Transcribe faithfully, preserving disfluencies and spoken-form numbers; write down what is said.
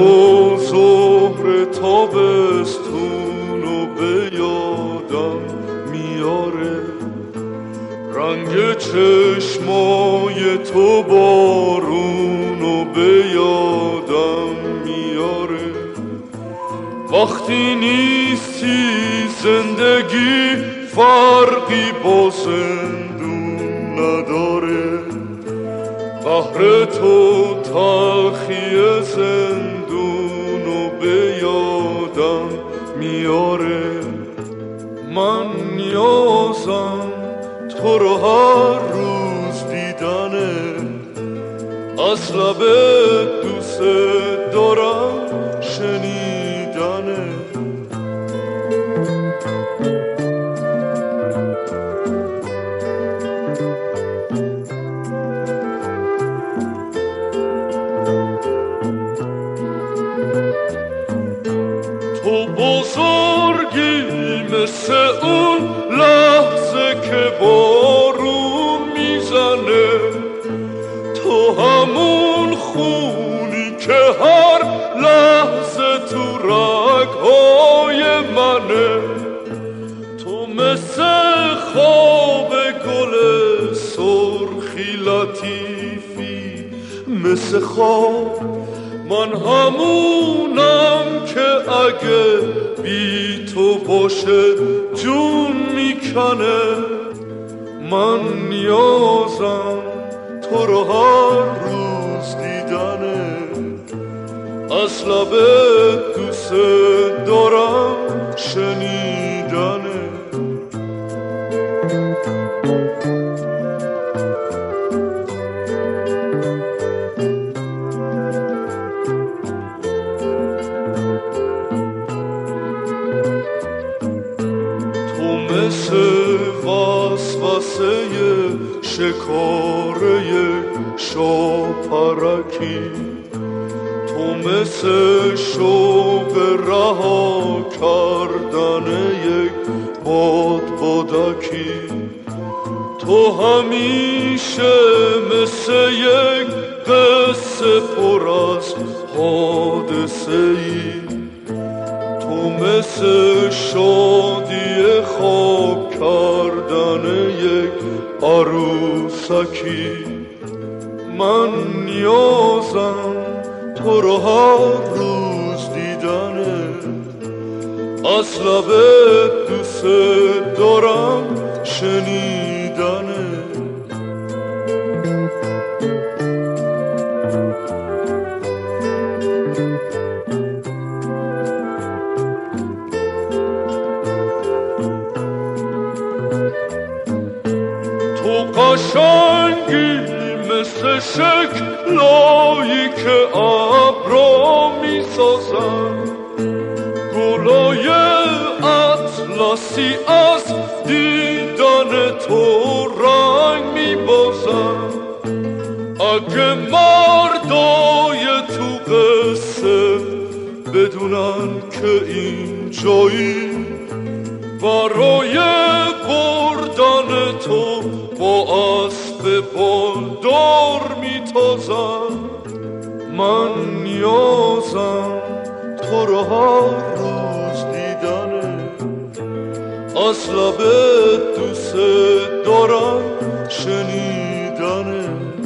تو ظهر تابستون و به یادم میاره، رنگ چشمای تو بارون و به یادم میاره. وقتی نیستی زندگی فرقی با زندون نداره، قهر تو تلخی زندون و به یادم میاره. من نیازم تو رو هر روز دیدنه، از لبت دوست دارم شنیدنه. تو بزرگی مثل اون لحظه که بارون میزنه، تو همون خونی که هر لحظه تو رگهای منه. تو مثل خواب گل سرخی لطیفی، مثل خواب من همونم که اگه بی تو باشه جون میکنه. من نیازم تو رو هر روز دیدنه، از لبت دوست دارم شنیدنه. مثل وسوسه شکاره شاپرکی، تو مثل شوق رها کردن یک باد بادکی. تو همیشه مثل یک قصه پر از حادثه ای، تو مثل شادی خواب کردن یک عروسکی. من نیازم تو رو هر روز دیدنه، از لبت دوست دارم شنیدنه. تو قشنگی مثل شکلایی که ابرا میسازن، گلای اطلسی از دیدن تو رنگ میبازن. اگه مردای تو قصه بدونن که این جایی برای بردن تو با اسب بالدار میتازن. من نیازم تو رو هر روز دیدنه، از لبت دوست دارم شنیدنه.